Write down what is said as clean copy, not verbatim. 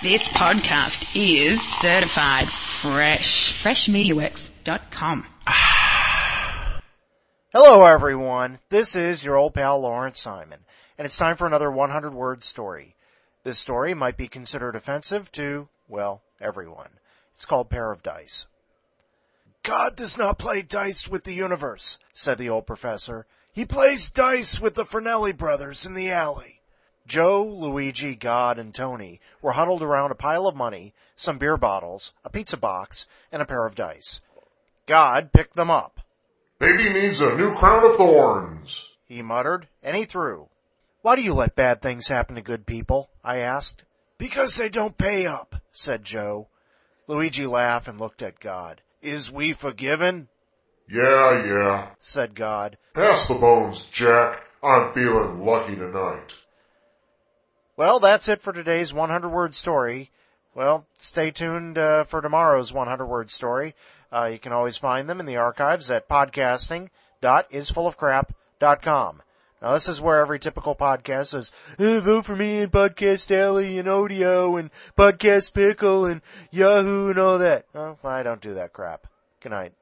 This podcast is certified fresh. FreshMediaWorks.com. Hello, everyone. This is your old pal Lawrence Simon, and it's time for another 100-word story. This story might be considered offensive to, well, everyone. It's called Pair of Dice. God does not play dice with the universe, said the old professor. He plays dice with the Fernelli brothers in the alley. Joe, Luigi, God, and Tony were huddled around a pile of money, some beer bottles, a pizza box, and a pair of dice. God picked them up. Baby needs a new crown of thorns, he muttered, and he threw. Why do you let bad things happen to good people? I asked. Because they don't pay up, said Joe. Luigi laughed and looked at God. Is we forgiven? Yeah, said God. Pass the bones, Jack. I'm feeling lucky tonight. Well, that's it for today's 100-word story. Well, stay tuned for tomorrow's 100-word story. You can always find them in the archives at podcasting.isfullofcrap.com. Now, this is where every typical podcast says, vote for me and Podcast Alley and Odeo and Podcast Pickle and Yahoo and all that. Well, I don't do that crap. Good night.